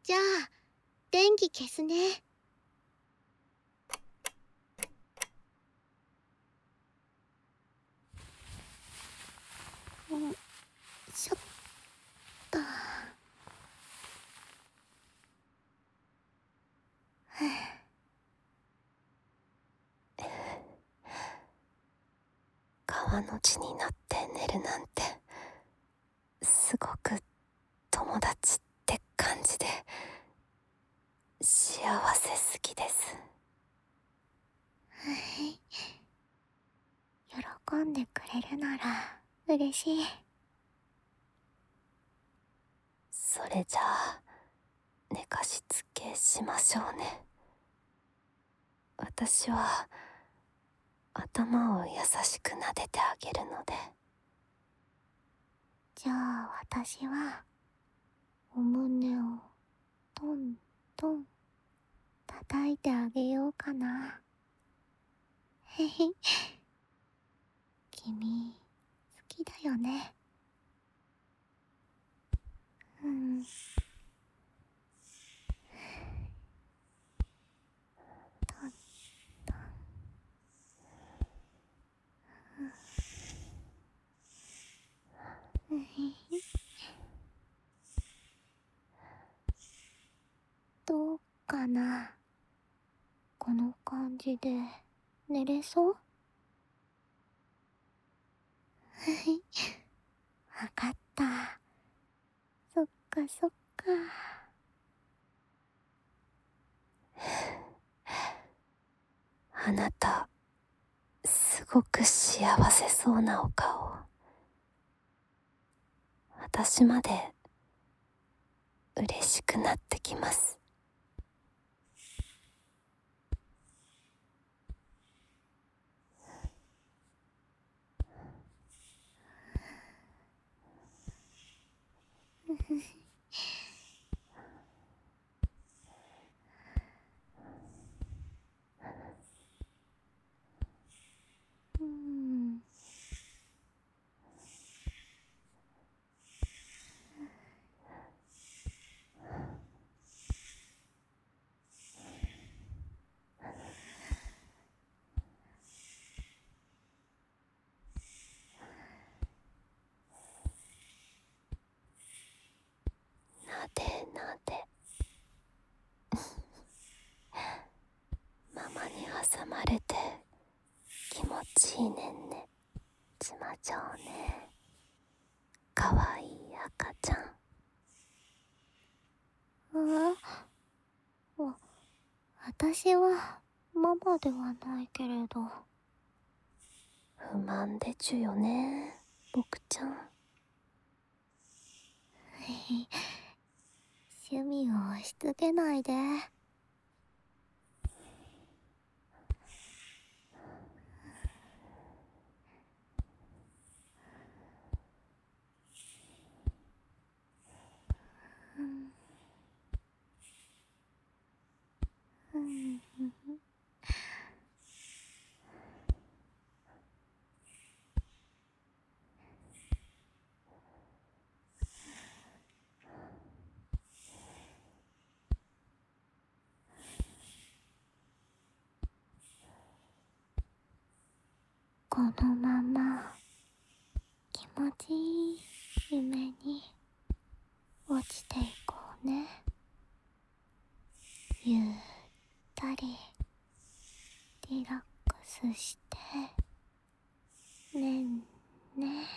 じゃあ電気消すね。ちょっと川の字になって寝るなんてすごく友達って感じで幸せすぎです。 喜んでくれるなら嬉しい。 それじゃあ寝かしつけしましょうね。私は頭を優しく撫でてあげるので。 じゃあ私はお胸をトントン叩いてあげようかな。へへ、君好きだよね。うん。トントン。どうかな、この感じで寝れそう？わかった。そっかそっか。 あなたすごく幸せそうなお顔。私まで嬉しくなってきます。 うん。 なでなでママに挟まれて気持ちいいねんね。しましょうね。かわいい赤ちゃん。 私はママではないけれど。 不満でちゅよね、僕ちゃん。 趣味を押し付けないで。このまま気持ちいい夢に落ちていこうね。ゆったりリラックスしてねんね。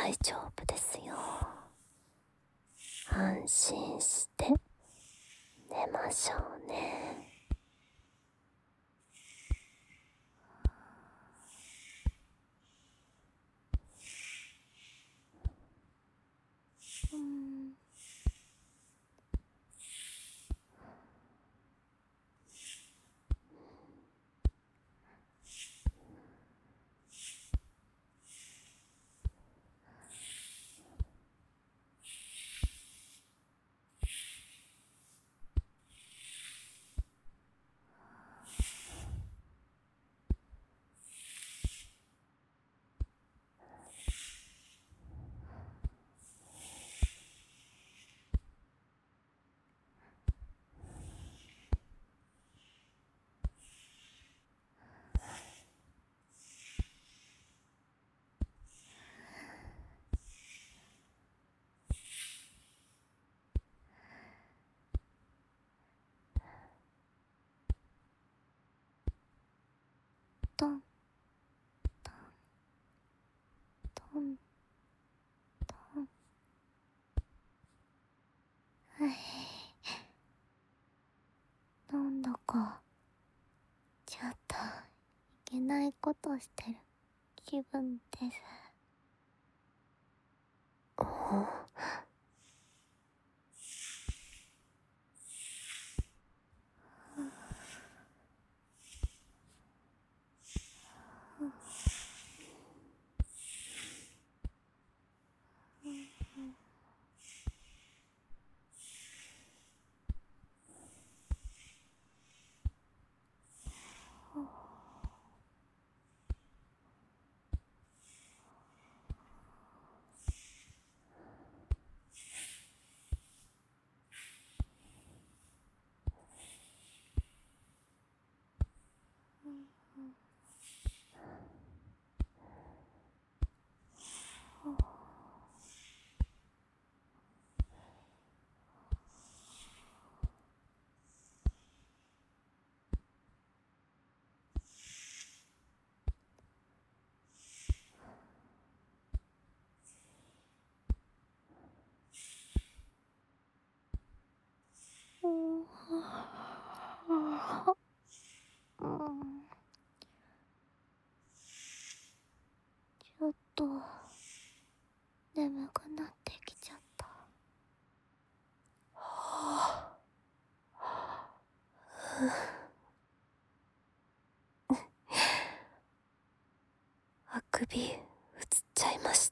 大丈夫ですよ。安心して寝ましょうね。 トントントントン。なんだかちょっといけないことしてる気分です。ちょっと眠くなってきちゃった。 あくび映っちゃいました。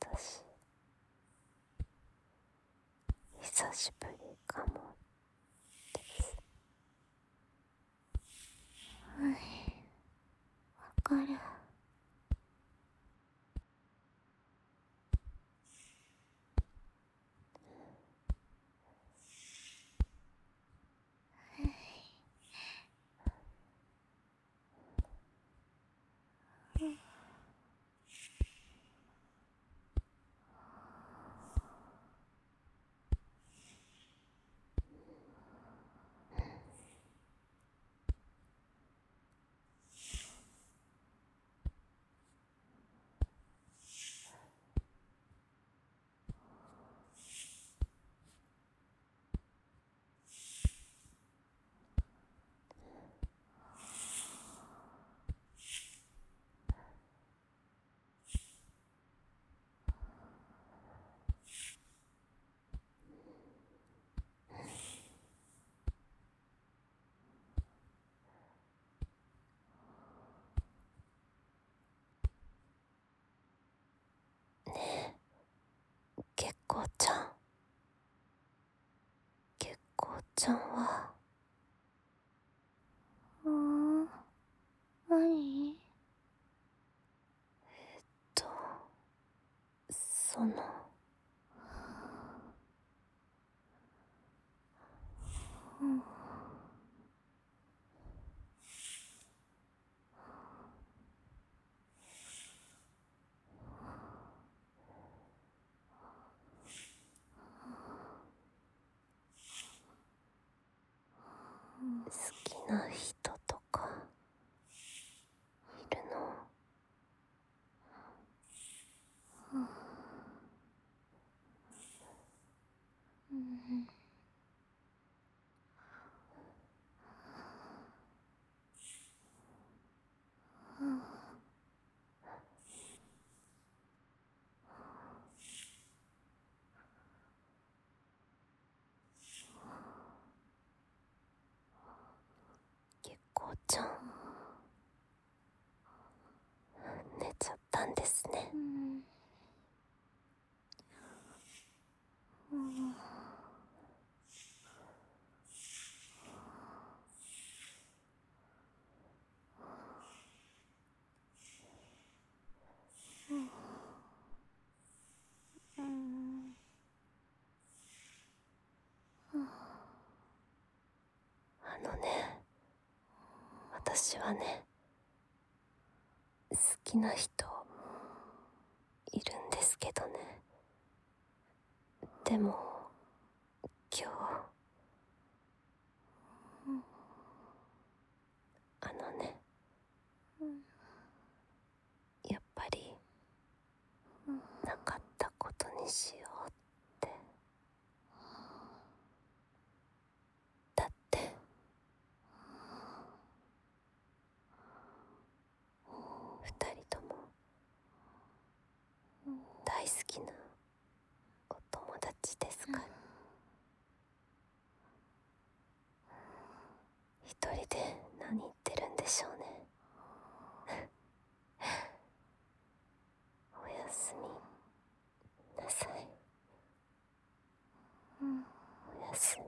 私久しぶりかもです。 わかる。 月光ちゃん、月光ちゃんは何？ とその好きな人とかいるの？月光ちゃん寝ちゃったんですね。私はね、好きな人いるんですけどね。でも今日やっぱりなかったことにしようって。だって二人とも大好きなお友達ですから。一人で何言ってるんでしょうね。おやすみなさい。おやすみ。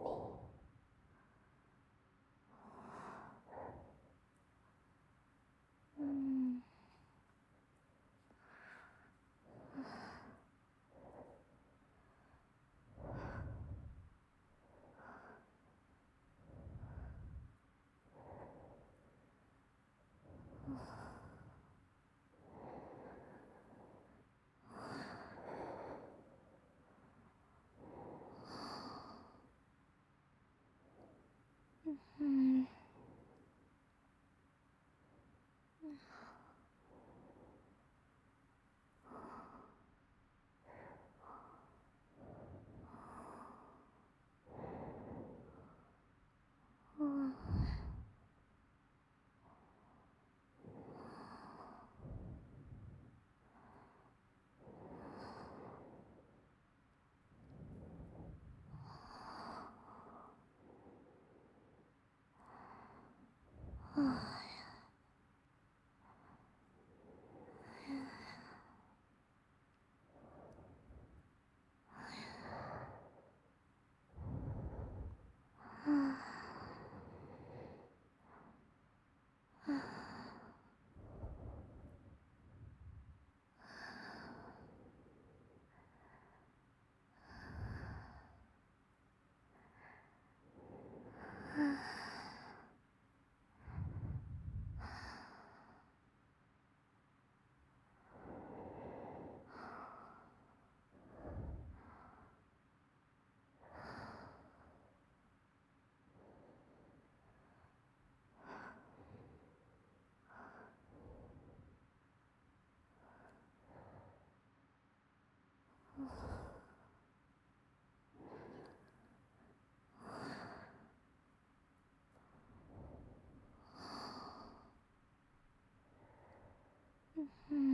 うん